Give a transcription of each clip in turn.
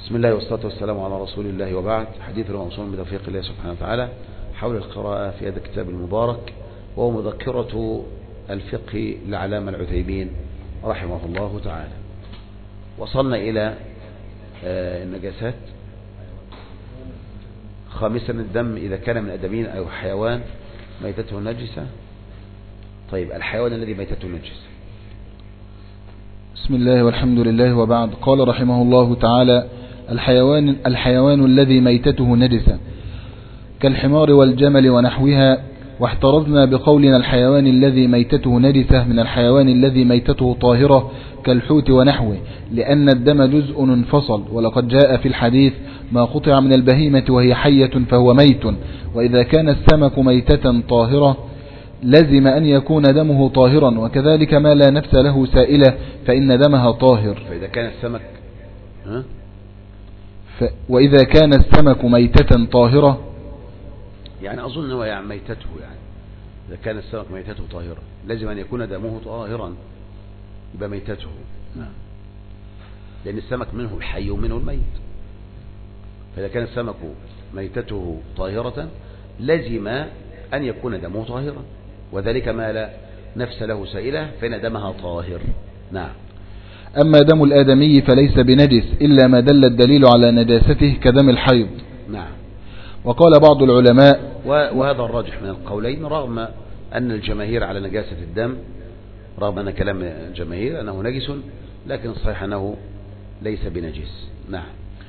بسم الله والصلاة والسلام على رسول الله، وبعد. حديث موصول بتوفيق الله سبحانه وتعالى حول القراءة في هذا الكتاب المبارك، وهو مذكرة الفقه للعلامة العثيمين رحمه الله تعالى. وصلنا إلى النجاسات. خامسا، الدم إذا كان من آدمين أو حيوان ميتته نجسة. طيب، الحيوان الذي ميتته نجسة. بسم الله والحمد لله، وبعد. قال رحمه الله تعالى: الحيوان الذي ميتته نجسة كالحمار والجمل ونحوها، واحترزنا بقولنا الحيوان الذي ميتته نجسة من الحيوان الذي ميتته طاهرة كالحوت ونحوه، لأن الدم جزء انفصل، ولقد جاء في الحديث: ما قطع من البهيمة وهي حية فهو ميت. وإذا كان السمك ميتة طاهرة لزم أن يكون دمه طاهرا، وكذلك ما لا نفس له سائلة فإن دمها طاهر. فإذا كان السمك وإذا كان السمك ميتة طاهرة، يعني أظن هو يعني ميتته، يعني إذا كان السمك ميتته طاهرة لازم أن يكون دمه طاهرا، يبقى ميتته. لأن السمك منه الحي ومنه الميت. فإذا كان السمك ميتته طاهرة لازم أن يكون دمه طاهرا، وذلك ما لا نفس له سائلة فإن دمها طاهر. نعم. أما دم الآدمي فليس بنجس إلا ما دل الدليل على نجاسته كدم الحيض. نعم. وقال بعض العلماء، وهذا الراجح من القولين، رغم أن الجماهير على نجاسة الدم، رغم أن كلام الجماهير أنه نجس، لكن الصحيح أنه ليس بنجس. نعم.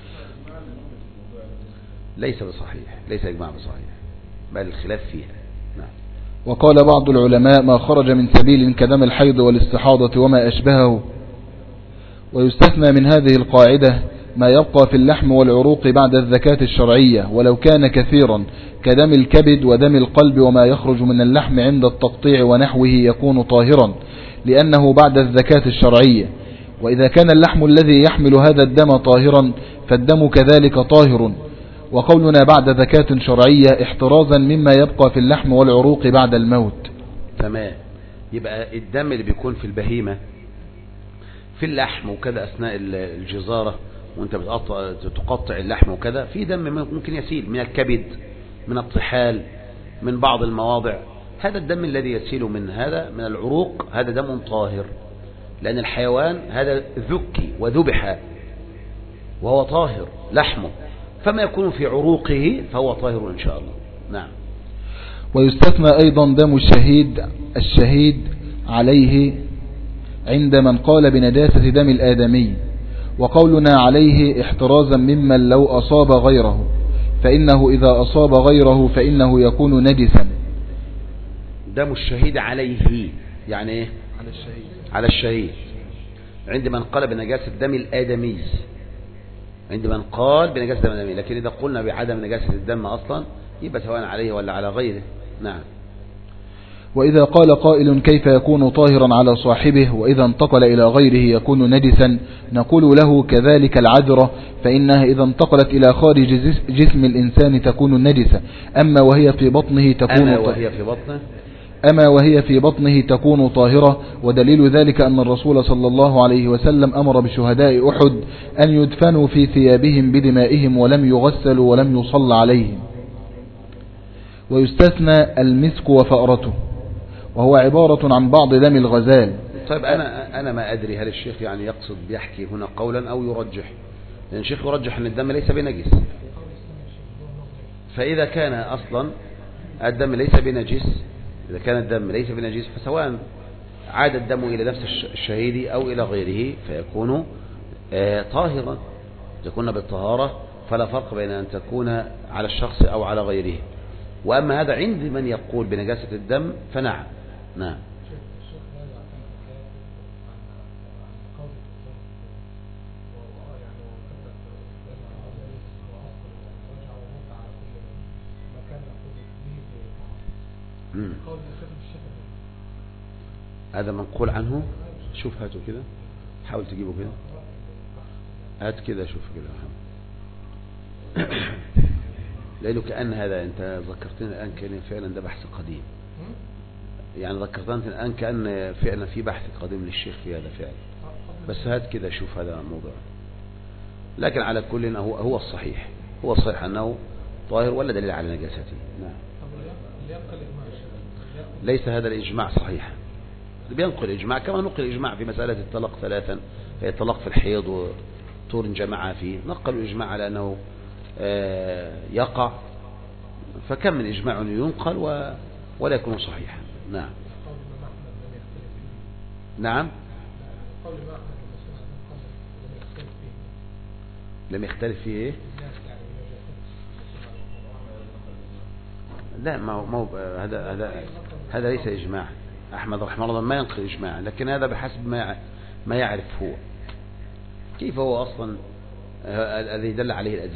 ليس بصحيح، ليس إجماع بصحيح، بل الخلاف فيها. نعم. وقال بعض العلماء: ما خرج من سبيل كدم الحيض والاستحاضة وما أشبهه. ويستثنى من هذه القاعدة ما يبقى في اللحم والعروق بعد الزكاة الشرعية ولو كان كثيرا، كدم الكبد ودم القلب، وما يخرج من اللحم عند التقطيع ونحوه يكون طاهرا لأنه بعد الزكاة الشرعية. وإذا كان اللحم الذي يحمل هذا الدم طاهرا فالدم كذلك طاهر. وقولنا بعد زكاة شرعية احترازا مما يبقى في اللحم والعروق بعد الموت. تمام. يبقى الدم اللي بيكون في البهيمة في اللحم وكذا أثناء الجزارة وانت تقطع اللحم وكذا، في دم ممكن يسيل من الكبد، من الطحال، من بعض المواضع. هذا الدم الذي يسيل من العروق هذا دم طاهر، لأن الحيوان هذا ذكي وذبح وهو طاهر لحمه، فما يكون في عروقه فهو طاهر إن شاء الله. نعم. ويستثنى أيضا دم الشهيد عليه عند من قال بنجاسة دم الآدمي، وقولنا عليه احترازا ممن لو أصاب غيره، فإنه إذا أصاب غيره فإنه يكون نجسا. دم الشهيد عليه يعني إيه؟ على الشهيد عند من قال بنجاسة دم الآدمي، عند من قال بنجاسة دم الآدمي. لكن إذا قلنا بعدم نجاسة الدم أصلا يبقى سواء عليه ولا على غيره. نعم. وإذا قال قائل: كيف يكون طاهرا على صاحبه وإذا انتقل إلى غيره يكون نجسا؟ نقول له: كذلك العذرة، فإنها إذا انتقلت إلى خارج جسم الإنسان تكون نجسة، أما وهي في بطنه تكون طاهرة. ودليل ذلك أن الرسول صلى الله عليه وسلم أمر بشهداء أحد أن يدفنوا في ثيابهم بدمائهم ولم يغسلوا ولم يصلى عليهم. ويستثنى المسك وفأرته، وهو عبارة عن بعض دم الغزال. طيب، أنا ما أدري هل الشيخ يعني يقصد يحكي هنا قولا أو يرجح، لأن الشيخ يرجح أن الدم ليس بنجس. فإذا كان أصلا الدم ليس بنجس، إذا كان الدم ليس بنجس فسواء عاد الدم إلى نفس الشهيد أو إلى غيره فيكون طاهرا، يكون بالطهارة، فلا فرق بين أن تكون على الشخص أو على غيره. وأما هذا عند من يقول بنجاسة الدم فنعم. نعم. هذا منقول عنه. شوف هاته كده، حاول تجيبه كده، هات كده، شوف كده لأنه كأن هذا أنت ذكرتني الآن كان فعلا ده بحث قديم، يعني ذكرتني الآن كأن فعلا في بحث قديم للشيخ في هذا فعلا. بس هات كده شوف هذا الموضوع. لكن على كل هو الصحيح، هو الصحيح أنه طاهر ولا دليل على نجاسته. نعم. ليس هذا الإجماع صحيح، بينقل إجماع كما نقل إجماع في مسألة الطلاق ثلاثا، الطلاق في الحيض وطور جماعة فيه، نقلوا إجماع على أنه يقع، فكم من إجماع ينقل ولا يكون صحيحا. نعم. نعم. لم يختلف فيه إيه؟ لا، ما هذا ليس إجماع. أحمد رحمه الله ما ينقل إجماع، لكن هذا بحسب ما يعرف هو كيف هو أصلا الذي دل عليه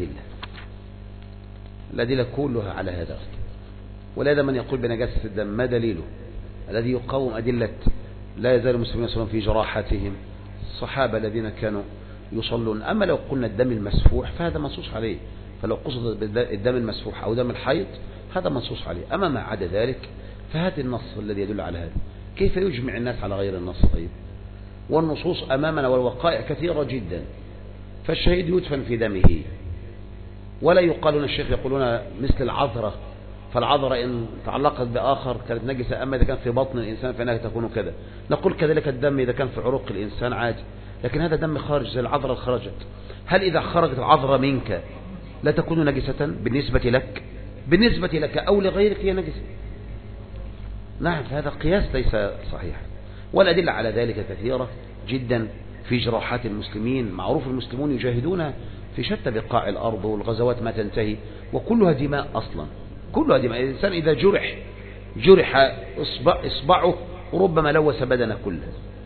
الأدلة كلها على هذا أصلا. ولهذا من يقول بنجاسة الدم ما دليله؟ الذي يقوم أدلة لا يزال المسلمين يصلون في جراحاتهم الصحابة الذين كانوا يصلون. أما لو قلنا الدم المسفوح فهذا منصوص عليه، فلو قصد الدم المسفوح أو دم الحيض هذا منصوص عليه. أما ما عدا ذلك فهذا النص الذي يدل على هذا. كيف يجمع الناس على غير النص؟ طيب، والنصوص أمامنا والوقائع كثيرة جدا. فالشهيد يدفن في دمه، ولا يقالون الشيخ يقولون مثل العذرة، فالعذرة إن تعلقت بآخر كانت نجسة، أما إذا كان في بطن الإنسان فإنها تكون كذا. نقول كذلك الدم إذا كان في عروق الإنسان عادي، لكن هذا دم خارج زي العذرة خرجت. هل إذا خرجت العذرة منك لا تكون نجسة بالنسبة لك؟ بالنسبة لك أو لغيرك هي نجسة. نعم، هذا قياس ليس صحيح. والأدلة على ذلك كثيرة جدا في جراحات المسلمين. معروف المسلمون يجاهدون في شتى بقاع الأرض، والغزوات ما تنتهي وكلها دماء أصلا، كلها دماء. الإنسان إذا جرح إصبعه وربما لوث بدنه كله.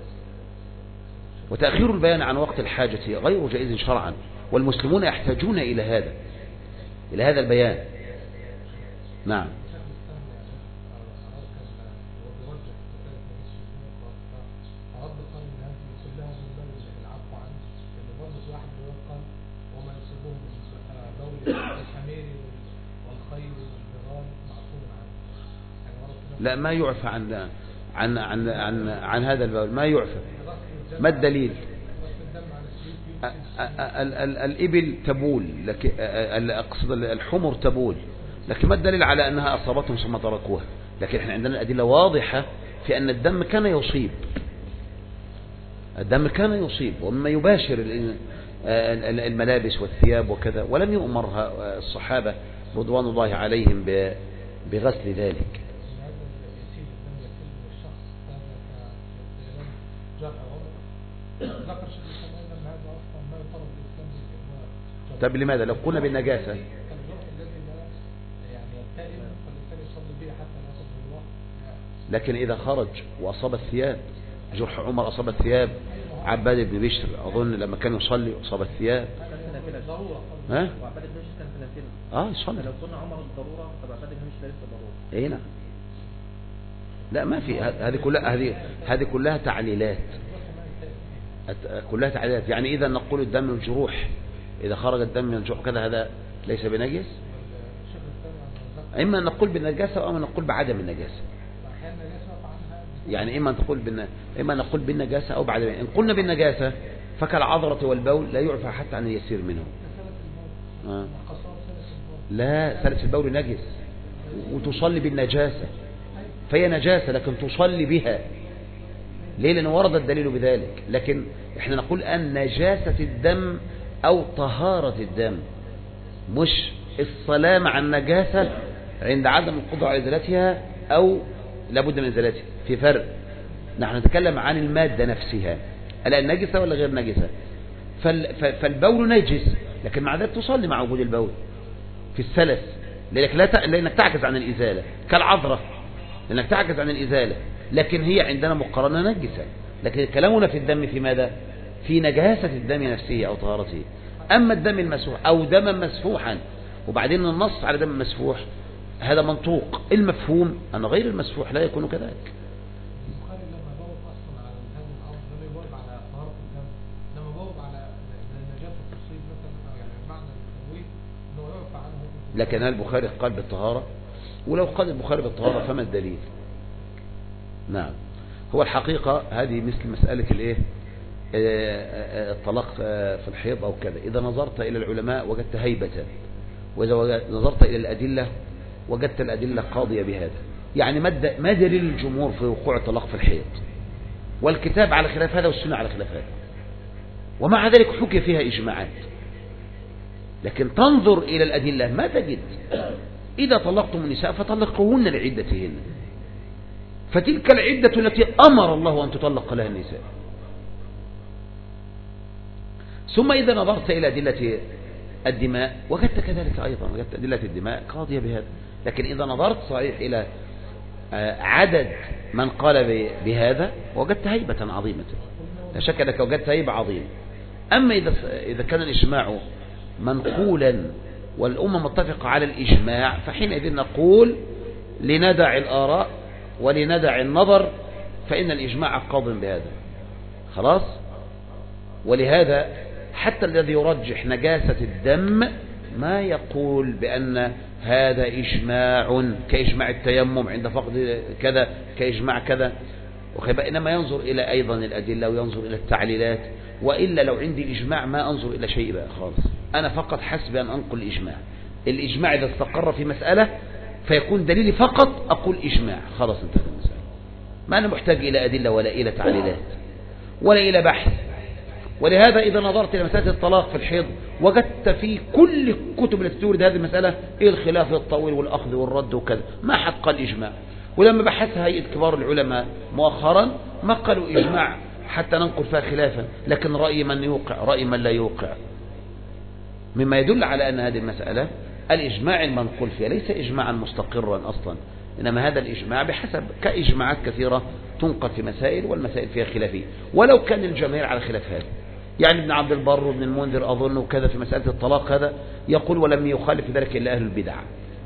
وتأخير البيان عن وقت الحاجة غير جائز شرعا، والمسلمون يحتاجون إلى هذا البيان. نعم. لا، ما يعفى عن هذا البول، ما يعفى. ما الدليل؟ الإبل تبول، لكن أقصد الحمر تبول، لكن ما الدليل على أنها أصابتهم ثم تركوها؟ لكن احنا عندنا أدلة واضحة في أن الدم كان يصيب، ومما يباشر الملابس والثياب وكذا، ولم يؤمرها الصحابة رضوان الله عليهم بغسل ذلك. طب لماذا لو قلنا بالنجاسة؟ لكن إذا خرج وأصاب الثياب، جرح عمر أصاب الثياب، عباد بن بشر أظن لما كان يصلي أصاب الثياب. ها؟ يصلي. لو قلنا عمر الضرورة طب عباد بن بشر ليس ضرورة. نعم. لا، ما في. هذه كلها تعليلات، يعني إذا نقول الدم من الجروح، إذا خرج الدم من الجروح كذا هذا ليس بنجس. إما نقول بالنجاسة أو نقول بعدم النجاسة. يعني إما نقول بالنجاسة أو بعدم. إن قلنا بالنجاسة فكالعذرة والبول لا يعفى حتى عن يسير منه. لا، سلس البول نجس وتصلي بالنجاسة، فهي نجاسة لكن تصلي بها. ليه؟ لأنه ورد الدليل بذلك. لكن احنا نقول أن نجاسة الدم أو طهارة الدم، مش الصلاة مع النجاسة عند عدم القدرة على إزالتها أو لابد من إزالتها. في فرق. نحن نتكلم عن المادة نفسها، ألا النجسة ولا غير نجسة. فالبول نجس، لكن مع ذلك تصلي مع وجود البول في السلس، لأنك تعجز عن الإزالة، كالعذرة لأنك تعجز عن الإزالة، لكن هي عندنا مقارنة نجسة. لكن كلامنا في الدم في ماذا؟ في نجاسة الدم نفسه أو طهارته. أما الدم المسفوح أو دما مسفوحا وبعدين النص على دم مسفوح، هذا منطوق. المفهوم أن غير المسفوح لا يكون كذلك. لكن هل البخاري قال بالطهارة؟ ولو قال البخاري بالطهارة فما الدليل؟ نعم. هو الحقيقة هذه مثل مسألة الطلاق في الحيض أو كذا، إذا نظرت إلى العلماء وجدت هيبة، وإذا نظرت إلى الأدلة وجدت الأدلة قاضية بهذا. يعني ما دليل الجمهور في وقوع الطلاق في الحيض؟ والكتاب على خلاف هذا والسنة على خلاف هذا، ومع ذلك حكي فيها إجماعات. لكن تنظر إلى الأدلة ما تجد. إذا طلقتم النساء فطلقوهن لعدتهن، فتلك العدة التي أمر الله أن تطلق لها النساء. ثم إذا نظرت إلى أدلة الدماء وجدت كذلك أيضا، وجدت أدلة الدماء قاضية بهذا. لكن إذا نظرت صحيح إلى عدد من قال بهذا وجدت هيبة عظيمة، لا شك أنك وجدت هيبة عظيمة. أما إذا كان الإجماع منقولا والأمة متفقة على الإجماع، فحينئذ نقول لندع الآراء ولندع النظر، فإن الإجماع قاض بهذا خلاص. ولهذا حتى الذي يرجح نجاسة الدم ما يقول بأن هذا إجماع كإجماع التيمم عند فقد كذا، كإجماع كذا، إنما ينظر إلى أيضا الأدلة وينظر إلى التعليلات. وإلا لو عندي الإجماع ما أنظر إلى شيء بقى خالص، أنا فقط حسب أن أنقل الإجماع. الإجماع إذا استقر في مسألة فيكون دليلي فقط أقول إجماع، خلاص انتهت المسألة. ما أنا محتاج إلى أدلة ولا إلى تعليلات ولا إلى بحث. ولهذا إذا نظرت إلى مسألة الطلاق في الحيض وجدت في كل الكتب التي تورد هذه المسألة إيه الخلاف الطويل والأخذ والرد وكذا، ما حد قال إجماع. ولما بحثها هيئة كبار العلماء مؤخرا ما قالوا إجماع حتى ننقل فيها خلافا، لكن رأي من يوقع رأي من لا يوقع، مما يدل على أن هذه المسألة الإجماع المنقول فيها ليس إجماعا مستقرا أصلا، إنما هذا الإجماع بحسب كإجماعات كثيرة تنقل في مسائل والمسائل فيها خلافية، ولو كان الجماهير على خلاف هذا. يعني ابن عبد البر وابن المنذر أظن وكذا في مسألة الطلاق هذا يقول ولم يخالف ذلك إلا أهل البدع.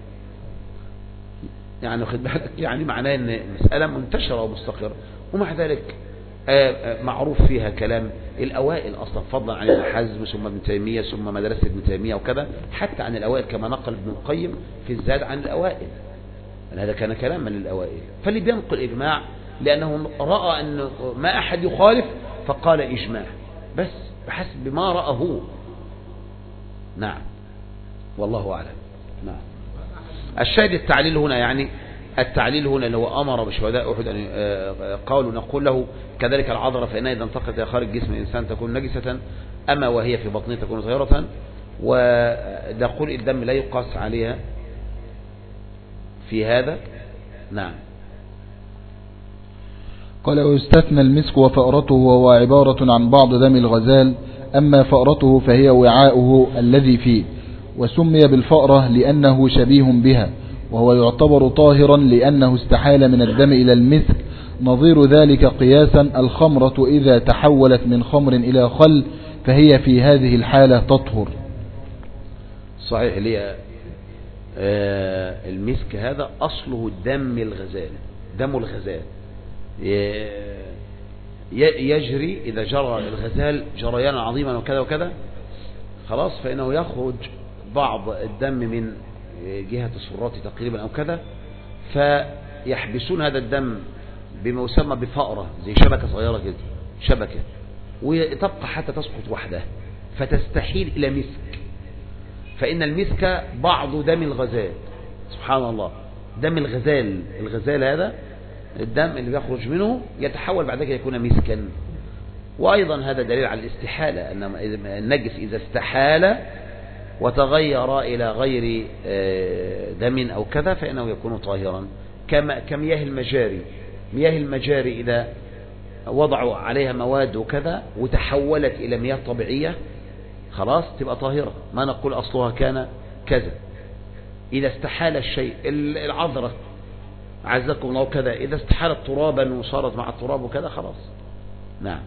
يعني خد بالك، يعني معناه أن مسألة منتشرة ومستقرة، ومع ذلك معروف فيها كلام الأوائل أصلا، فضلا عن ابن حزم ثم ابن تيمية ثم مدرسة ابن تيمية وكذا، حتى عن الأوائل كما نقل ابن القيم في الزاد عن الأوائل. هذا كان كلاما للأوائل. فاللي بينقل إجماع لأنه رأى أن ما أحد يخالف فقال إجماع، بس بحسب ما رأه. نعم والله أعلم. نعم. الشاهد التعليل هنا، يعني التعليل هنا اللي هو أمر بشهداء أحد أن قالوا نقول له كذلك العذرة فإنها إذا انتقلت إلى خارج جسم الإنسان تكون نجسة، أما وهي في بطنه تكون طاهرة. ونقول الدم لا يقاس عليها في هذا. نعم. قال ويستثنى المسك وفأرته وهو عبارة عن بعض دم الغزال، أما فأرته فهي وعاؤه الذي فيه، وسمي بالفأرة لأنه شبيه بها، وهو يعتبر طاهرا لأنه استحال من الدم إلى المسك. نظير ذلك قياسا الخمرة إذا تحولت من خمر إلى خل فهي في هذه الحالة تطهر. صحيح. لي المسك هذا أصله دم الغزال، دم الغزال يجري إذا جرى الغزال جريانا عظيما وكذا وكذا خلاص، فإنه يخرج بعض الدم من جهة السرات تقريبا أو كذا، فيحبسون هذا الدم بما يسمى بفأرة، زي شبكة صغيرة كده، شبكة، وتبقى حتى تسقط وحدها فتستحيل إلى مسك. فإن المسك بعض دم الغزال، سبحان الله، دم الغزال، الغزال هذا الدم اللي بيخرج منه يتحول بعد ذلك يكون مسكا. وأيضا هذا دليل على الاستحالة، أن النجس إذا استحال وتغير إلى غير دم أو كذا فإنه يكون طاهرا، كمياه المجاري. مياه المجاري إذا وضعوا عليها مواد وكذا وتحولت إلى مياه طبيعية خلاص تبقى طاهرة، ما نقول أصلها كان كذا. إذا استحال الشيء، العذرة عزكم الله كذا، إذا استحالت ترابا وصارت مع التراب وكذا خلاص. نعم.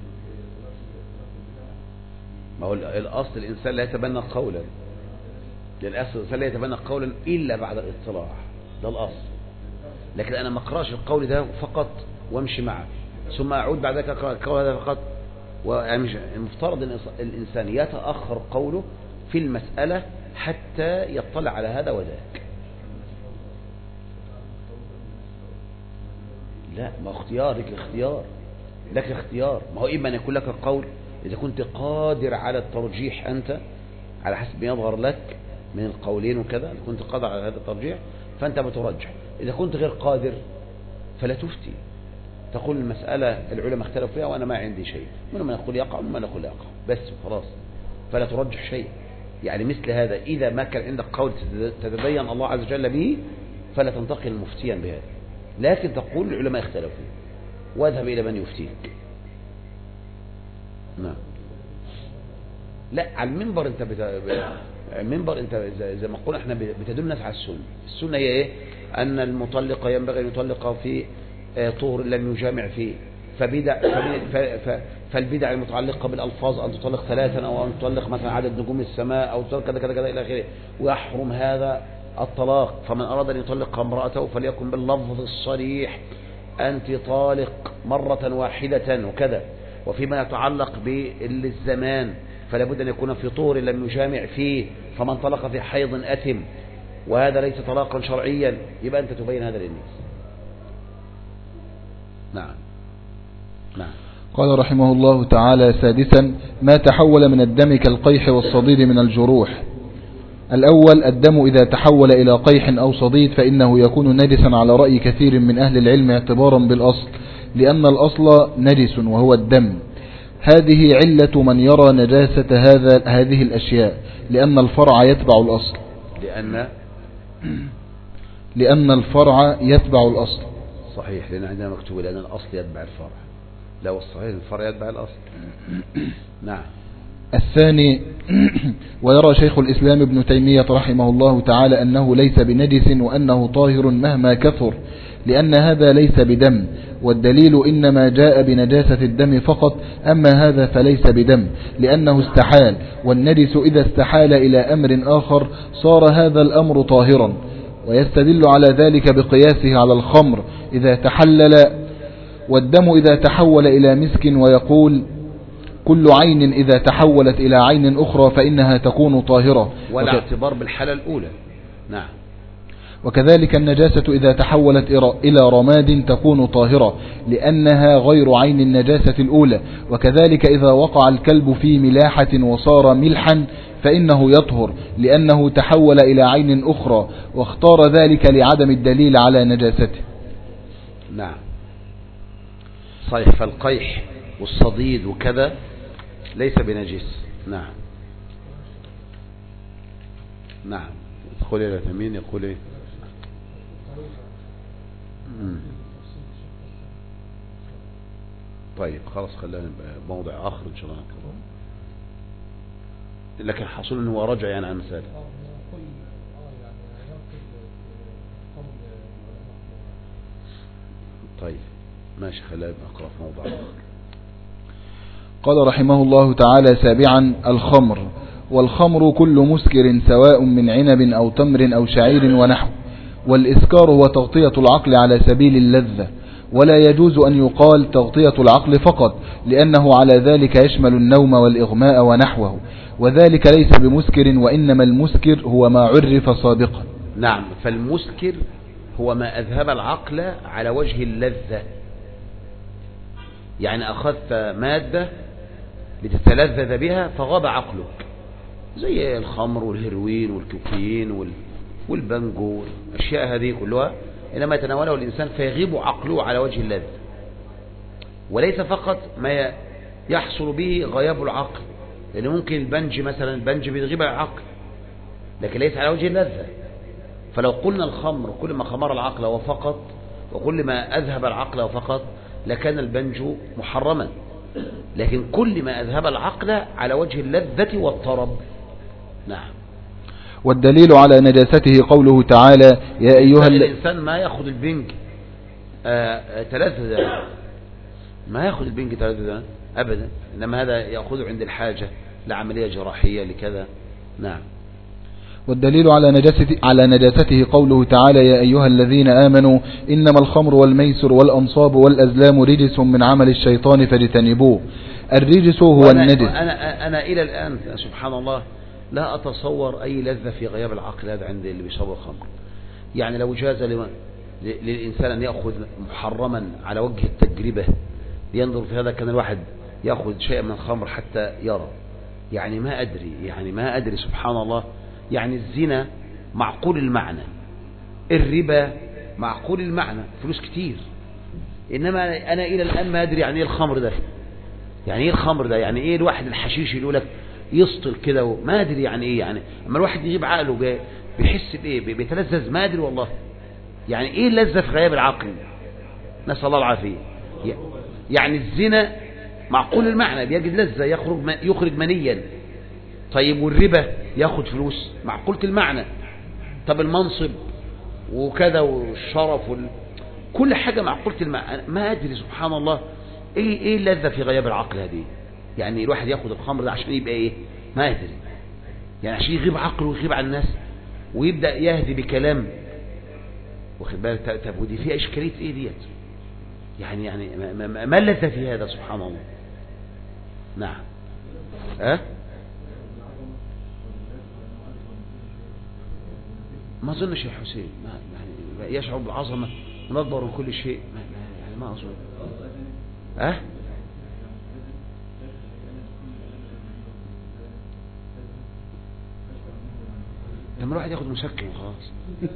ما هو الأصل الإنسان لا يتبنى قولا، للأصل فلا يتبنى قولا إلا بعد الاطلاع، ده الأصل. لكن أنا ما أقرأش القول ده فقط وامشي معه ثم أعود بعد ذلك أقرأ القول هذا فقط. المفترض أن الإنسان يتأخر قوله في المسألة حتى يطلع على هذا وذاك. لا، ما اختيار لك اختيار. ما هو إما أن يكون لك القول إذا كنت قادر على الترجيح أنت على حسب ما يظهر لك من القولين وكذا، إذا كنت قادر على هذا الترجيح فأنت بترجح. إذا كنت غير قادر فلا تفتي، تقول المسألة العلماء اختلفوا فيها وأنا ما عندي شيء، منهم من يقول يقع ومن يقول لا يقع، بس خلاص، فلا ترجح شيء. يعني مثل هذا إذا ما كان عندك قول تتبين الله عز وجل به فلا تنتقل مفتيا بهذا، لكن تقول العلماء اختلفوا واذهب إلى من يفتيك. نعم. لا، على المنبر انت المنبر انت زي ما قلنا احنا بتدل الناس على السنه. السنه هي ايه؟ ان المطلق ينبغي ان يطلق في طهر لم يجامع فيه، فالبدع المتعلقه بالالفاظ ان تطلق 3 او ان تطلق مثلا عدد نجوم السماء او كذا كذا كذا الى اخره، ويحرم هذا الطلاق. فمن اراد ان يطلق امراته فليكن باللفظ الصريح انت طالق مره واحده وكذا. وفيما يتعلق بالزمان فلا بد أن يكون في طهر لم يجامع فيه، فمن طلق في حيض أثم، وهذا ليس طلاقا شرعيا، يبقى أنت تبين هذا للناس. نعم. قال رحمه الله تعالى: سادسا، ما تحول من الدم كالقيح والصديد من الجروح. الأول: الدم إذا تحول إلى قيح أو صديد فإنه يكون نجسا على رأي كثير من أهل العلم اعتبارا بالأصل، لأن الأصل نجس وهو الدم. هذه علة من يرى نجاسة هذه الأشياء، لأن الفرع يتبع الأصل. لأن الفرع يتبع الأصل. صحيح، لأن عندنا مكتوب لأن الأصل يتبع الفرع. لا، والصحيح الفرع يتبع الأصل. نعم. الثاني: ويرى شيخ الإسلام ابن تيمية رحمه الله تعالى أنه ليس بنجس وأنه طاهر مهما كثر، لأن هذا ليس بدم، والدليل إنما جاء بنجاسة الدم فقط، أما هذا فليس بدم لأنه استحال، والنجس إذا استحال إلى أمر آخر صار هذا الأمر طاهرا. ويستدل على ذلك بقياسه على الخمر إذا تحلل والدم إذا تحول إلى مسك، ويقول: كل عين إذا تحولت إلى عين أخرى فإنها تكون طاهرة، ولا اعتبار بالحالة الأولى. نعم. وكذلك النجاسة إذا تحولت إلى رماد تكون طاهرة، لأنها غير عين النجاسة الأولى. وكذلك إذا وقع الكلب في ملاحة وصار ملحا فإنه يطهر، لأنه تحول إلى عين أخرى، واختار ذلك لعدم الدليل على نجاسته. نعم صحيح. فالقيح والصديد وكذا ليس بنجس. نعم. يدخل إلى ثمين يقول إيه؟ طيب خلاص، خلينا موضع آخر إن شاء الله نقرأه. لكن حصل إنه رجع يعني عن مسألة. طيب ماشي، خلينا نقرأ في موضع آخر. قال رحمه الله تعالى: سابعا، الخمر. والخمر كل مسكر سواء من عنب أو تمر أو شعير ونحو. والإسكار هو تغطية العقل على سبيل اللذة، ولا يجوز أن يقال تغطية العقل فقط، لأنه على ذلك يشمل النوم والإغماء ونحوه، وذلك ليس بمسكر، وإنما المسكر هو ما عرف سابقا. نعم. فالمسكر هو ما أذهب العقل على وجه اللذة، يعني أخذت مادة لتتلذذ بها فغاب عقلك، زي الخمر والهيروين والكوكايين والبنجو، الأشياء هذه كلها إنما يتناوله الإنسان فيغيب عقله على وجه اللذة. وليس فقط ما يحصل به غياب العقل، لأن ممكن البنج مثلا، البنج بيغيب العقل لكن ليس على وجه اللذة. فلو قلنا الخمر كل ما خمر العقل وفقط، وكل ما أذهب العقل وفقط، لكان البنج محرما. لكن كل ما أذهب العقل على وجه اللذة والطرب. نعم. والدليل على نجاسته قوله تعالى: يا أيها الإنسان ما يأخذ البنج تلذذ، ما يأخذ البنج تلذذ أبدا، إنما هذا يأخذه عند الحاجة لعملية جراحية لكذا. نعم. والدليل على نجاسته قوله تعالى يا أيها الذين آمنوا إنما الخمر والميسر والأنصاب والأزلام رجس من عمل الشيطان فاجتنبوه. الرجس هو النجس. أنا إلى الآن سبحان الله لا أتصور أي لذة في غياب العقل هذا عند اللي بيشرب الخمر. يعني لو جاز للإنسان أن يأخذ محرما على وجه التجربة لينظر في هذا، كان الواحد يأخذ شيء من الخمر حتى يرى. يعني ما أدري سبحان الله. يعني الزنا معقول المعنى، الربا معقول المعنى، فلوس كتير. إنما أنا إلى الآن ما أدري يعني إيه الخمر ده، يعني إيه الواحد الحشيش يقول لك يسطل كده، ما أدري يعني إيه. يعني أما الواحد يجيب عقله بيحس بإيه، بيتلذذ، ما أدري والله. يعني إيه اللذة في غياب العقل؟ نسأل الله العافية. يعني الزنا معقول المعنى، بيجد لذة، يخرج منيا. طيب والربا ياخد فلوس، معقولة المعنى. طب المنصب وكذا والشرف كل حاجة معقولة المعنى. ما أدري سبحان الله إيه اللذة في غياب العقل هذه. يعني الواحد ياخد الخمر ده عشان يبقى إيه، ما أدري. يعني عشان يغيب عقله ويغيب عن الناس ويبدأ يهدي بكلام، واخد بالك؟ طب ودي فيها إشكالية إيه ديت؟ يعني ما اللذة في هذا سبحان الله. نعم. ما أظنش يا حسين يعني يشعر بالعظمة ونكبر من كل شيء، يعني ما أظن. لما الواحد ياخد مسكن خلاص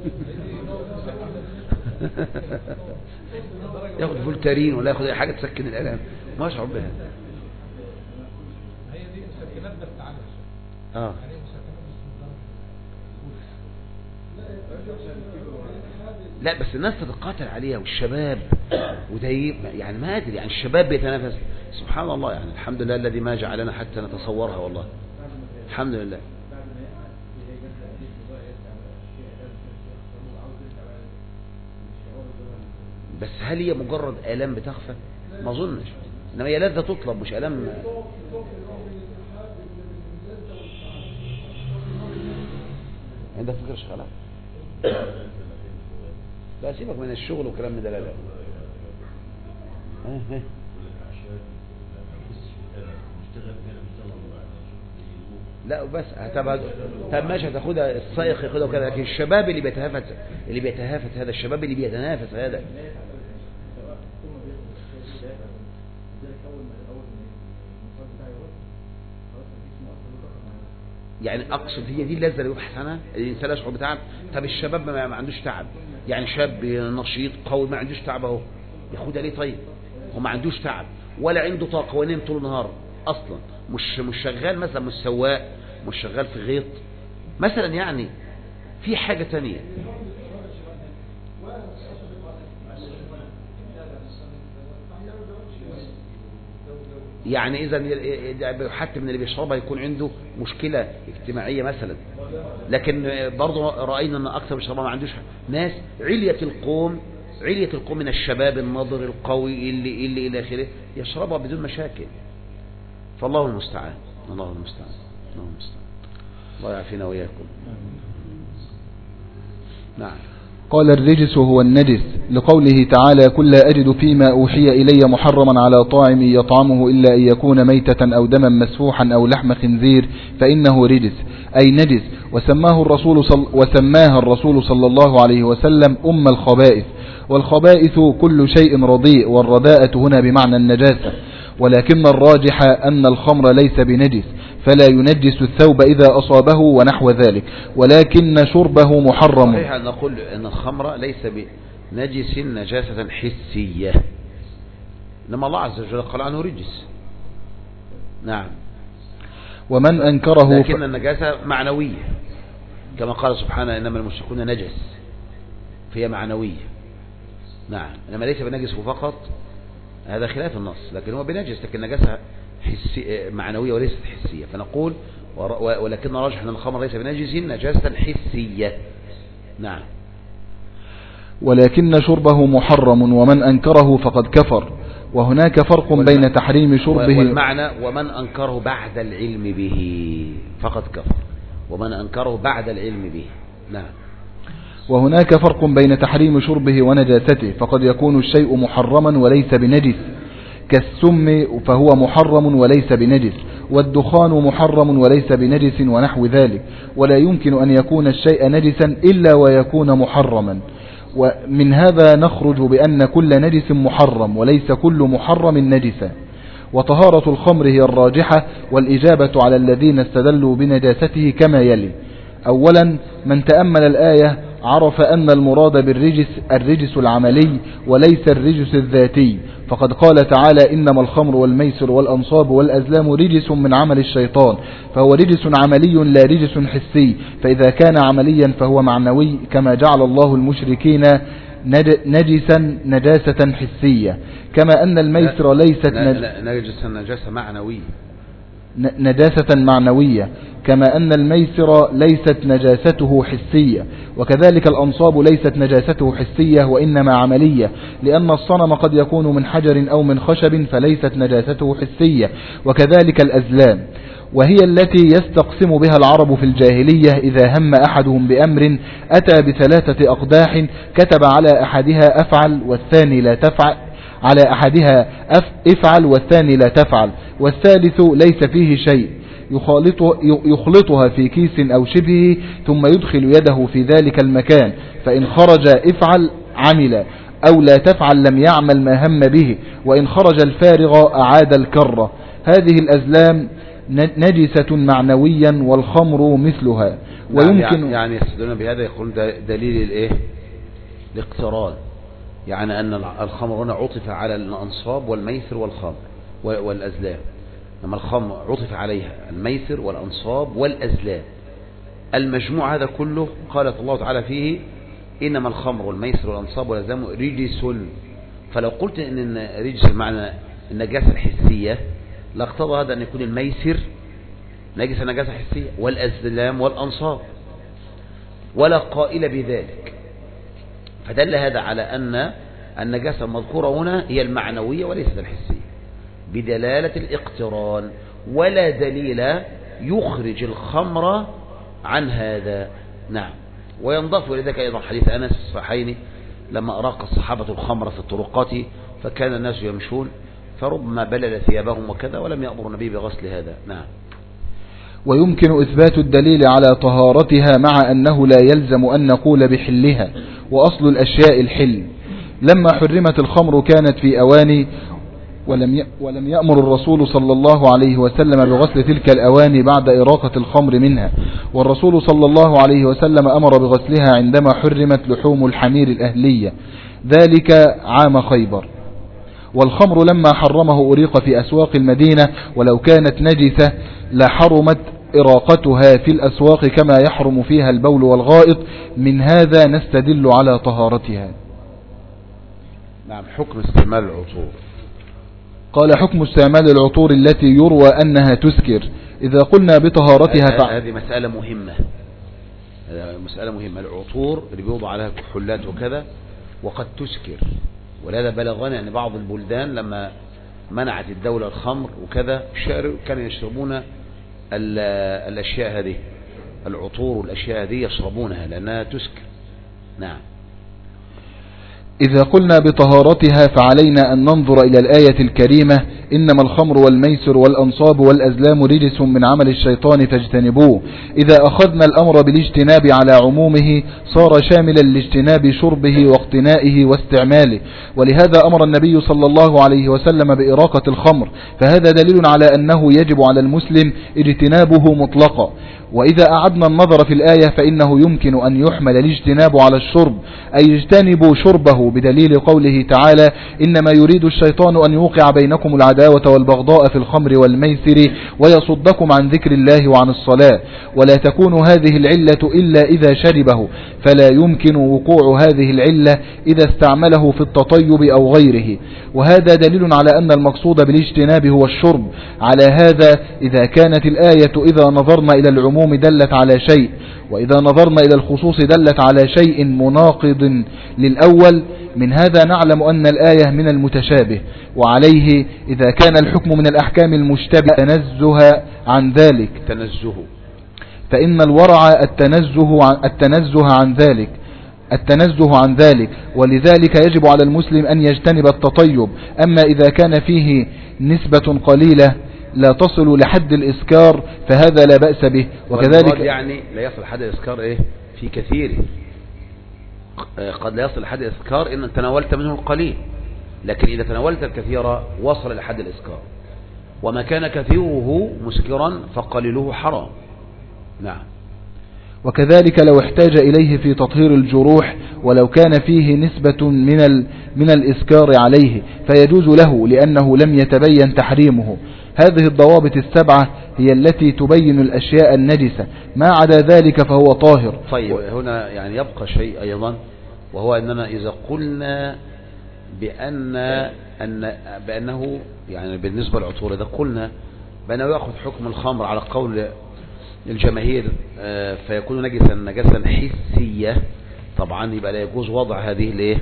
ياخد فولتارين ولا ياخد اي حاجه تسكن الالام، ما يشعر بها. هي دي مسكنات بتاعتها. لا بس الناس تتقاتل عليها والشباب، وده يعني ما ادري. يعني الشباب بيتنافس، سبحان الله. يعني الحمد لله الذي ما جعلنا حتى نتصورها، والله الحمد لله. بس هل هي مجرد آلام بتخفى؟ ما اظنش. انما هي لذة تطلب مش آلام. عندك فكرة شغالة؟ لا سيبك من الشغل وكلام من ده. لا لا بس طب ماشي هتاخدها الصيخ ياخدها وكذا، لكن الشباب اللي بيتهافت هذا، الشباب اللي بيتنافس هذا، يعني اقصد هي دي اللذة اللي يبحث عنها الانسان يشعر بتعب. طب الشباب ما عندوش تعب، يعني شاب نشيط قوي ما عندوش تعب اهو، ياخدها ليه؟ طيب هو ما عندوش تعب ولا عنده طاقه ونام طول النهار اصلا، مش شغال مثلا، مش سواق، مش شغال في غيط مثلا، يعني في حاجه تانية. يعني اذا حتى من اللي بيشربها يكون عنده مشكله اجتماعيه مثلا، لكن برضه راينا ان اكثر بيشربها ما عندوش ناس عليه القوم من الشباب الناضر القوي اللي الى اخره يشربها بدون مشاكل. فالله المستعان، الله يعافينا واياكم. نعم. قال الرجس هو النجس لقوله تعالى كل أجد فيما أوحي إلي محرما على طاعم يطعمه إلا أن يكون ميتة أو دما مسفوحا أو لحم خنزير فإنه رجس أي نجس. وسماها الرسول صلى الله عليه وسلم أم الخبائث. والخبائث كل شيء رديء، والرداءة هنا بمعنى النجاسة. ولكن الراجح أن الخمر ليس بنجس، فلا ينجس الثوب إذا أصابه ونحو ذلك، ولكن شربه محرم. صحيح أن نقول أن الخمر ليس بنجس نجاسة حسية، لما الله عز وجل قال عنه رجس. نعم. ومن أنكره لكن النجاسة معنوية، كما قال سبحانه إنما المشركون نجس، فهي معنوية. نعم. إنما ليس بنجس فقط، هذا خلاف النص، لكن هو بنجس، لكن نجاسة معنوية وليست حسية. فنقول ولكن راجح أن الخمر ليس بنجس نجاسة حسية. نعم. ولكن شربه محرم، ومن أنكره فقد كفر. وهناك فرق بين تحريم شربه، والمعنى ومن أنكره بعد العلم به فقد كفر، ومن أنكره بعد العلم به. نعم. وهناك فرق بين تحريم شربه ونجاسته، فقد يكون الشيء محرما وليس بنجس، كالسم فهو محرم وليس بنجس، والدخان محرم وليس بنجس ونحو ذلك، ولا يمكن أن يكون الشيء نجسا إلا ويكون محرما. ومن هذا نخرج بأن كل نجس محرم وليس كل محرم نجسا. وطهارة الخمر هي الراجحة، والإجابة على الذين استدلوا بنجاسته كما يلي: أولا، من تأمل الآية عرف أن المراد بالرجس الرجس العملي وليس الرجس الذاتي، فقد قال تعالى: إنما الخمر والميسر والأنصاب والأزلام رجس من عمل الشيطان، فهو رجس عملي لا رجس حسي، فإذا كان عمليا فهو معنوي، كما جعل الله المشركين نجسا نجاسة حسية، كما أن الميسر ليست نجاسة معنوية، نجاسة معنوية، كما أن الميسر ليست نجاسته حسية، وكذلك الأنصاب ليست نجاسته حسية وإنما عملية، لأن الصنم قد يكون من حجر أو من خشب فليست نجاسته حسية، وكذلك الأزلام، وهي التي يستقسم بها العرب في الجاهلية إذا هم أحدهم بأمر أتى بثلاثة أقداح كتب على أحدها أفعل والثاني لا تفعل، على أحدها افعل والثاني لا تفعل، والثالث ليس فيه شيء، يخلطها في كيس أو شبهه ثم يدخل يده في ذلك المكان، فإن خرج افعل عمل، أو لا تفعل لم يعمل ما هم به، وإن خرج الفارغ أعاد الكرة. هذه الأزلام نجسة معنويا، والخمر مثلها. ويمكن يعني يستدلون بهذا، يقول دليل الايه؟ الاقتران، يعني أن الخمر هنا عطف على الأنصاب والميسر والخمر والأزلام، لما الخمر عطف عليها الميسر والأنصاب والأزلام، المجموع هذا كله قالت الله تعالى فيه: إنما الخمر والميسر والأنصاب والأزلام رجس. فلو قلت إن رجس معنى النجاسة الحسية، لاقتضى هذا أن يكون الميسر نجاسة حسية والأزلام والأنصاب، ولا قائل بذلك، فدل هذا على أن النجاسة المذكورة هنا هي المعنوية وليست الحسية بدلالة الاقتران، ولا دليل يخرج الخمر عن هذا. نعم. وينضاف إلى ذلك أيضا حديث أنس الصحيحين لما أراق الصحابة الخمر في الطرقات فكان الناس يمشون فربما بلل ثيابهم وكذا، ولم يأمر النبي بغسل هذا. نعم. ويمكن إثبات الدليل على طهارتها مع أنه لا يلزم أن نقول بحلها، وأصل الأشياء الحل. لما حرمت الخمر كانت في أواني، ولم يأمر الرسول صلى الله عليه وسلم بغسل تلك الأواني بعد إراقة الخمر منها، والرسول صلى الله عليه وسلم أمر بغسلها عندما حرمت لحوم الحمير الأهلية، ذلك عام خيبر. والخمر لما حرمه أريق في أسواق المدينة، ولو كانت نجسة لحرمت إراقتها في الأسواق كما يحرم فيها البول والغائط، من هذا نستدل على طهارتها. نعم. حكم استعمال العطور. قال: حكم استعمال العطور التي يروى أنها تسكر، إذا قلنا بطهارتها هذه مسألة مهمة، العطور اللي بيوضع عليها كحولات وكذا وقد تسكر، ولهذا بلغنا أن بعض البلدان لما منعت الدولة الخمر وكذا كانوا يشربون الأشياء هذه، العطور والأشياء هذه يشربونها لأنها تسكر. نعم. إذا قلنا بطهارتها فعلينا أن ننظر إلى الآية الكريمة: إنما الخمر والميسر والأنصاب والأزلام رجس من عمل الشيطان فاجتنبوه. إذا أخذنا الأمر بالاجتناب على عمومه صار شاملا لاجتناب شربه واقتنائه واستعماله، ولهذا أمر النبي صلى الله عليه وسلم بإراقة الخمر، فهذا دليل على أنه يجب على المسلم اجتنابه مطلقا. وإذا أعدنا النظر في الآية فإنه يمكن أن يحمل الاجتناب على الشرب، أي اجتنبوا شربه، بدليل قوله تعالى: إنما يريد الشيطان أن يوقع بينكم العداوة والبغضاء في الخمر والميسر ويصدكم عن ذكر الله وعن الصلاة، ولا تكون هذه العلة إلا إذا شربه، فلا يمكن وقوع هذه العلة إذا استعمله في التطيب أو غيره، وهذا دليل على أن المقصود بالاجتناب هو الشرب. على هذا إذا كانت الآية إذا نظرنا إلى العموم دلت على شيء، وإذا نظرنا إلى الخصوص دلت على شيء مناقض للأول، من هذا نعلم أن الآية من المتشابه، وعليه إذا كان الحكم من الأحكام المشتبهة تنزه عن ذلك فإن الورع التنزه عن ذلك، ولذلك يجب على المسلم أن يجتنب التطيب. أما إذا كان فيه نسبة قليلة لا تصل لحد الإسكار فهذا لا بأس به. وكذلك يعني لا يصل لحد الإسكار في كثير، قد لا يصل لحد الإسكار إن تناولت منه القليل، لكن إذا تناولت الكثير وصل لحد الإسكار، وما كان كثيره مسكرا فقليله حرام. نعم. وكذلك لو احتاج إليه في تطهير الجروح ولو كان فيه نسبة من الإسكار عليه فيجوز له لأنه لم يتبين تحريمه. هذه الضوابط السبعة هي التي تبين الأشياء النجسة، ما عدا ذلك فهو طاهر. طيب هنا يعني يبقى شيء أيضا، وهو أننا إذا قلنا بأنه يعني بالنسبة للعطور، إذا قلنا بأنه يأخذ حكم الخمر على قول الجماهير فيكون نجسا حسية، طبعا يبقى لا يجوز وضع هذه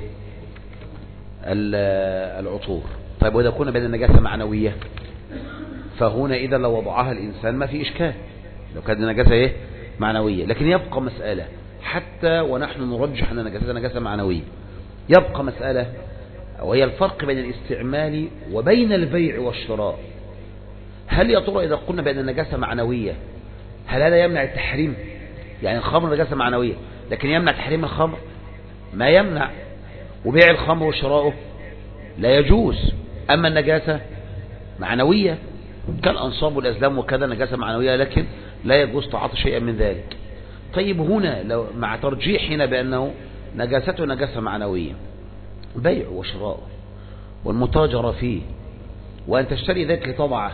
العطور. طيب وإذا كنا بين النجاسة معنوية، فهنا إذا لو وضعها الإنسان ما في إشكال لو كانت النجاسة معنوية. لكن يبقى مسألة، حتى ونحن نرجح أن النجاسة نجاسة معنوية، يبقى مسألة وهي الفرق بين الاستعمال وبين البيع والشراء. هل يا ترى إذا قلنا بأن النجاسة معنوية هل هذا يمنع التحريم؟ يعني الخمر نجاسة معنوية لكن يمنع تحريم الخمر؟ ما يمنع. وبيع الخمر وشراؤه لا يجوز. أما النجاسة معنوية كالأنصاب والأزلام وكذا نجاسة معنوية، لكن لا يجوز تعاطي شيئا من ذلك. طيب هنا لو مع ترجيحنا بأنه نجاسته نجاسة معنوية، بيع وشراء والمتاجرة فيه، وأن تشتري ذلك لتضعه،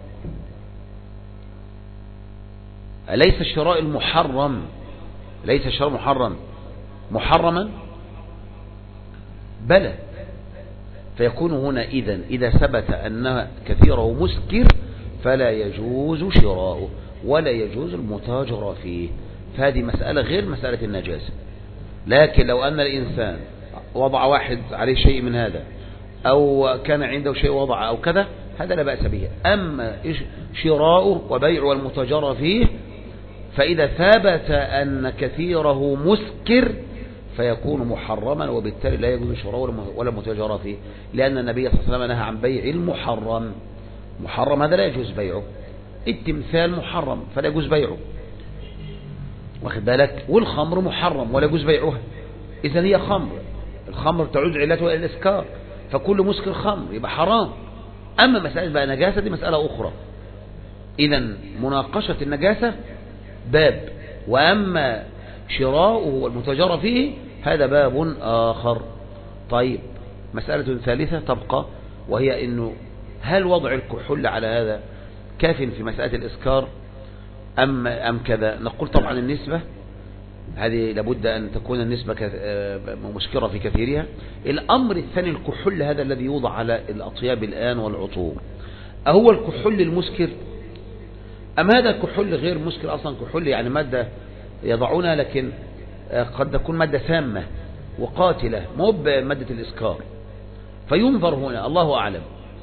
أليس الشراء المحرم محرما؟ بلى. فيكون هنا إذا ثبت أن كثيره مسكر فلا يجوز شراؤه ولا يجوز المتاجرة فيه، فهذه مسألة غير مسألة النجاسة. لكن لو أن الإنسان وضع واحد عليه شيء من هذا أو كان عنده شيء وضع أو كذا، هذا لا بأس به. أما شراؤه وبيع والمتاجرة فيه فإذا ثبت أن كثيره مسكر فيكون محرما، وبالتالي لا يجوز شراؤه ولا المتاجرة فيه، لأن النبي صلى الله عليه وسلم نهى عن بيع المحرم هذا لا يجوز بيعه. التمثال محرم فلا يجوز بيعه، واخد بالك؟ والخمر محرم ولا يجوز بيعها. إذن هي الخمر تعود علته إلى الإسكار، فكل مسكر خمر يبقى حرام. أما مسألة بقى نجاسة دي مسألة أخرى. إذن مناقشة النجاسة باب، وأما شراؤه والمتاجرة فيه هذا باب آخر. طيب مسألة ثالثة تبقى، وهي إنه هل وضع الكحول على هذا كاف في مسألة الإسكار أم كذا؟ نقول طبعا النسبة هذه لابد أن تكون النسبة مشكرة في كثيرها. الأمر الثاني الكحول هذا الذي يوضع على الأطياب الآن والعطور، أهو الكحول المسكر أم هذا الكحول غير مسكر أصلا؟ كحول يعني مادة يضعونها لكن قد تكون مادة سامة وقاتلة مو بمادة الإسكار، فينظر هنا الله أعلم.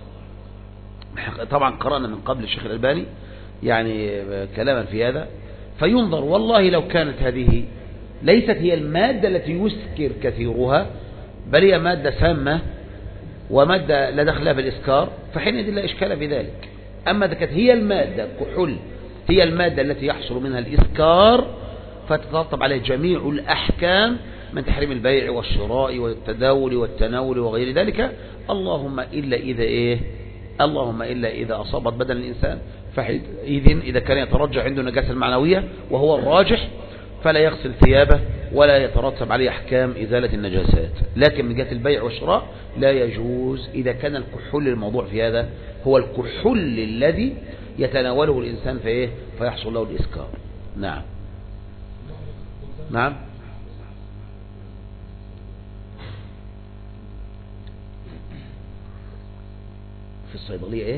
طبعا قرأنا من قبل الشيخ الألباني يعني كلاما في هذا، فينظر والله لو كانت هذه ليست هي المادة التي يسكر كثيرها بل هي مادة سامة ومادة لا دخلها بالإسكار فحينئذ لا إشكال في ذلك. أما إذا كانت هي المادة الكحول هي المادة التي يحصل منها الإسكار فتترتب عليه جميع الأحكام من تحريم البيع والشراء والتداول والتناول وغير ذلك، اللهم إلا إذا أصابت بدن الإنسان، فإذن إذا كان يترجح عنده النجاسة المعنوية وهو الراجح فلا يغسل ثيابه ولا يترتب عليه أحكام إزالة النجاسات. لكن من جهة البيع والشراء لا يجوز إذا كان الكحول الموضوع في هذا هو الكحول الذي يتناوله الإنسان فيحصل له الإسكار. نعم في الصيدلية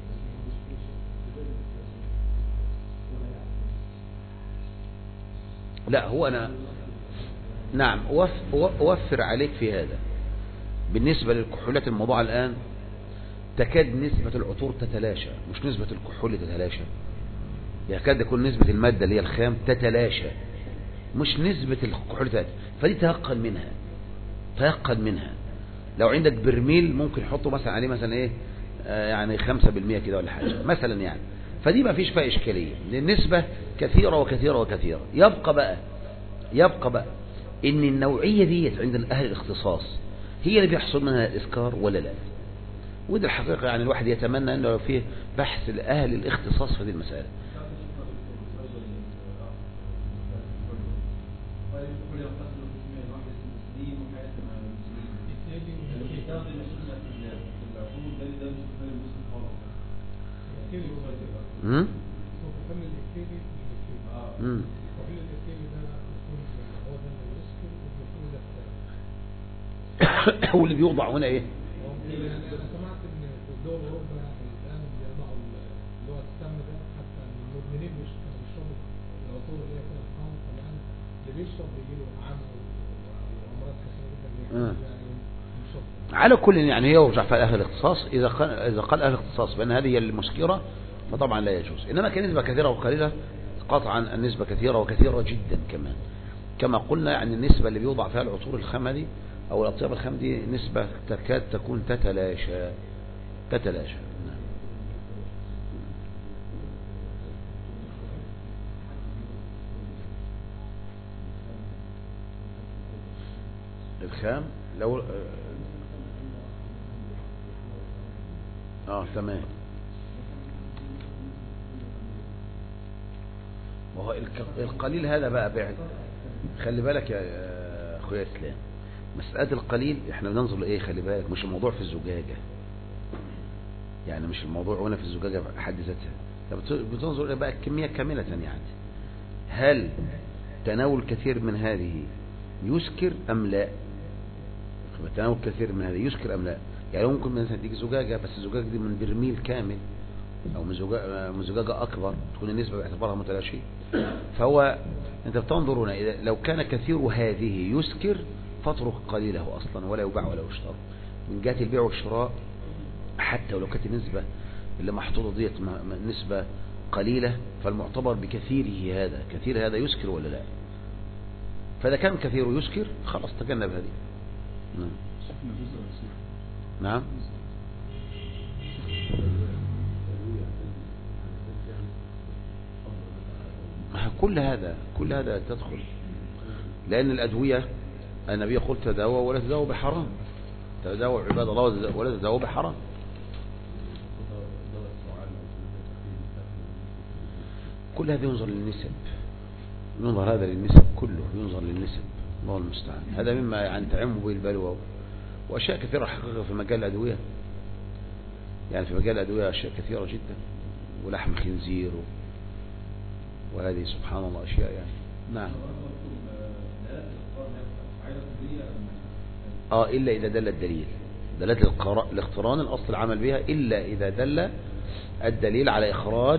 لا هو أنا نعم أوفر عليك في هذا. بالنسبة للكحولات الموضوعة الآن تكاد نسبة العطور تتلاشى، مش نسبة الكحول تتلاشى، يكاد يكون نسبة المادة اللي هي الخام تتلاشى، مش نسبة الكحول تتلاشى، فدي تيقن منها. لو عندك برميل ممكن يحطه مثلا عليه مثلا ايه يعني 5% كده ولا حاجة مثلا يعني، فدي ما فيش فيها إشكالية، لأن النسبة كثيرة وكثيرة وكثيرة. يبقى بقى إن النوعية دي عند أهل الاختصاص هي اللي بيحصل منها الإسكار ولا لا. وده الحقيقة يعني الواحد يتمنى أنه فيه بحث لأهل الاختصاص في هذه المسألة. هو اللي بيوضع هنا ايه؟ انا سمعت ان في دول اوروبا الان بيضعوا اللي هو السم ده، حتى المدمنين مش بيشربوا العطور اللي هي فيها الخمر، فالان اللي بيشرب بيجي له عمى وامراض كثيره جدا يعني من على كل يعني هي يرجع في اهل الاختصاص. اذا قال اهل الاختصاص بان هذه هي المسكره فطبعا لا يجوز، انما كنسبه كثيره وقليله قطعا النسبه كثيره وكثيره جدا كمان. كما قلنا يعني النسبه اللي بيوضع فيها العطور الخام دي او الاطياب الخام دي نسبه تكاد تكون تتلاشى. الخام لو تمام. وهو القليل هذا بقى بعد، خلي بالك يا اخويا اسلام، مسألة القليل احنا بننظر لايه، خلي بالك مش الموضوع في الزجاجة، يعني مش الموضوع هنا في الزجاجة بحد ذاتها، بتنظر الى بقى الكمية كاملة. يعني هل تناول كثير من هذه يسكر ام لا؟ تناول كثير من هذه يسكر ام لا؟ يعني ممكن مثلا تيجي زجاجة بس الزجاجة دي من برميل كامل او من زجاجة اكبر تكون النسبة باعتبارها متلاشية. فهو انت بتنظر هنا إذا لو كان كثير هذه يسكر فاترك قليله اصلا ولا يباع ولا يشترى. من جهة البيع والشراء حتى ولو كانت النسبة اللي محطوطة ديت نسبة قليلة فالمعتبر بكثيره هذا، كثير هذا يسكر ولا لا. فإذا كان كثير يسكر خلاص تجنب هذه. نعم. كل هذا تدخل، لأن الأدوية النبي يقول تداوى ولا تداوى بحرام، تداوى عباد الله ولا تداوى بحرام. كل هذا ينظر للنسب، ينظر هذا للنسب، كله ينظر للنسب، الله المستعان. هذا مما يعني تعم به البلوى وأشياء كثيرة حقيقة في مجال الأدوية، يعني في مجال الأدوية أشياء كثيرة جدا، ولحم خنزير وهذه سبحان الله أشياء يعني. نعم. إلا إذا دل الدليل، دلالة الاقتران الأصل العمل بها، إلا إذا دل الدليل على إخراج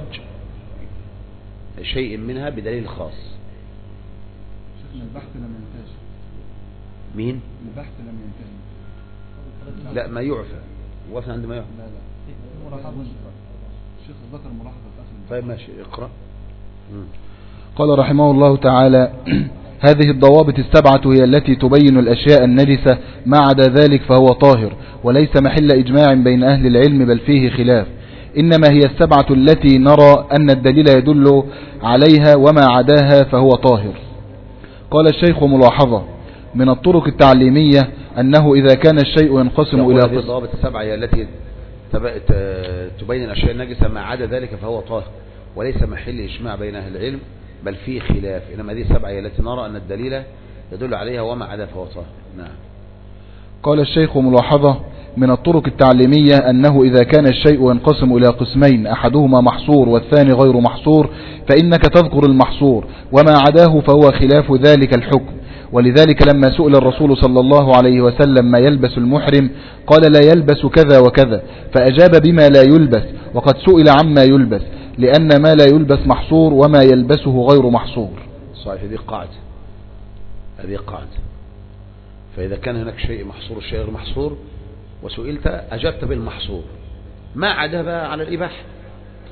شيء منها بدليل خاص. شيخنا البحث لم ينتهي. مين؟ البحث لم ينتهي. لا ما يعفى، وقف عند ما يعفى. لا الشيخ ذكر ملاحظة في آخر. طيب ماشي اقرأ. قال رحمه الله تعالى: هذه الضوابط السبعة هي التي تبين الأشياء النجسة، ما عدا ذلك فهو طاهر، وليس محل إجماع بين أهل العلم بل فيه خلاف، إنما هي السبعة التي نرى أن الدليل يدل عليها، وما عداها فهو طاهر. قال الشيخ ملاحظة: من الطرق التعليمية أنه إذا كان الشيء ينقسم إلى هذه الضوابط السبعة هي التي تبين الأشياء النجسة، ما عدا ذلك فهو طاهر، وليس محل إجماع بين أهل العلم بل فيه خلاف، إنما هذه السبعة هي التي نرى أن الدليل يدل عليها، وما عدا فهو طاهر. نعم. قال الشيخ ملاحظة: من الطرق التعليمية أنه إذا كان الشيء ينقسم إلى قسمين، أحدهما محصور والثاني غير محصور، فإنك تذكر المحصور، وما عداه فهو خلاف ذلك الحكم. ولذلك لما سئل الرسول صلى الله عليه وسلم ما يلبس المحرم قال لا يلبس كذا وكذا، فأجاب بما لا يلبس، وقد سئل عما يلبس، لأن ما لا يلبس محصور وما يلبسه غير محصور. صحيح. هذه قاعدة. فإذا كان هناك شيء محصور والشيء غير محصور وسئلت أجبت بالمحصور، ما عدا بقى على الإباحة.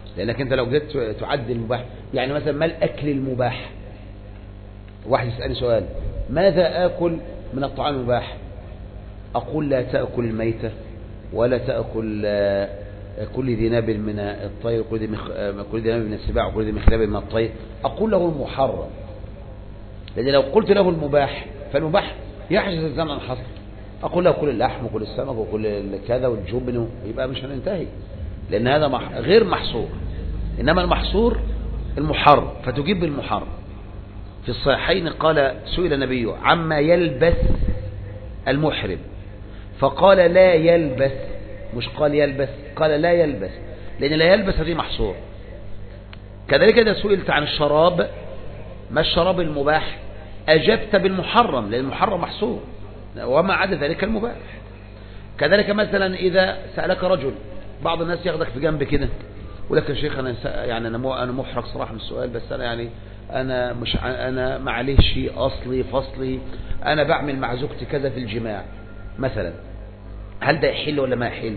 لأنك أنت لو جيت تعد المباح، يعني مثلا ما الأكل المباح؟ واحد يسألني سؤال: ماذا آكل من الطعام المباح؟ أقول: لا تأكل الميتة، ولا تأكل كل ذي ناب من الطير، كل ذي ناب من السباع، وكل ذي مخلب من الطير. أقول له المحرم، لأن لو قلت له المباح فالمباح يحجز الزمن عن حصر. أقول له كل اللحم وكل السمك وكل كذا والجبن، يبقى مش هننتهي، لأن هذا غير محصور. إنما المحصور المحرم، فتجيب بالمحرم. في الصحيحين قال: سئل النبي عما يلبس المحرم، فقال: لا يلبس. مش قال يلبس، قال لا يلبس، لأن لا يلبس هذه محصور. كذلك إذا سئلت عن الشراب: ما الشراب المباح؟ أجبت بالمحرم، لأن المحرم محصور، وما عدا ذلك المباح. كذلك مثلا إذا سألك رجل، بعض الناس ياخدك في جنب كده يقول لك: يا شيخ أنا محرج صراحة من السؤال، بس أنا يعني أنا معلش أصلي فصلي، أنا بعمل مع زوجتي كذا في الجماع مثلا، هل ده يحل ولا ما يحل؟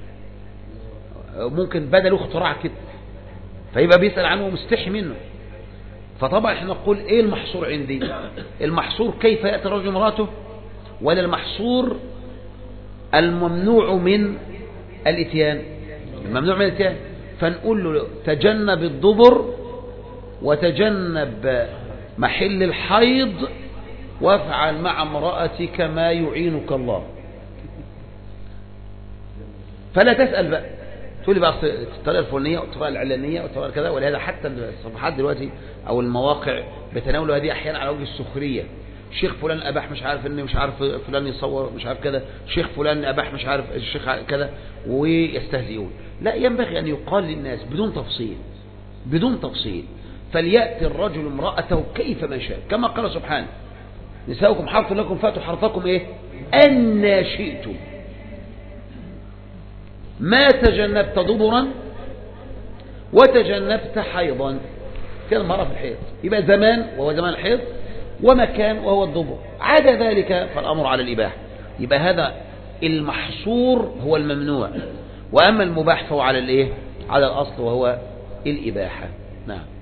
ممكن بدله اختراع كده، فيبقى بيسأل عنه ومستحي منه. فطبعا احنا نقول: ايه المحصور عندي؟ المحصور كيف يأتي الرجل امراته، ولا المحصور الممنوع من الاتيان؟ الممنوع من الاتيان، فنقول له: تجنب الدبر، وتجنب محل الحيض، وافعل مع امرأتك ما يعينك الله. فلا تسأل بقى تقول لي بقى الطريقة الفلانية والطريقة العلانية والطريقة كذا. ولهذا حتى الصفحات دلوقتي أو المواقع بتناولوا هذه أحيانا على وجه السخرية. شيخ فلان أباح مش عارف إن مش عارف فلان يصور مش عارف كذا، شيخ فلان أباح مش عارف الشيخ كذا، ويستهزئون. لا، ينبغي أن يقال للناس بدون تفصيل، بدون تفصيل. فليأتي الرجل امرأته كيف ما شاء، كما قال سبحانه: نساؤكم حرث لكم فأتوا حرثكم إيه أن شئتم، ما تجنبت دبرا وتجنبت حيضا. كان المرأة في الحيض، يبقى زمان وهو زمان الحيض، ومكان وهو الدبر، عدا ذلك فالأمر على الإباحة. يبقى هذا المحصور هو الممنوع، وأما المباح فهو على الإيه؟ على الأصل وهو الإباحة. نعم.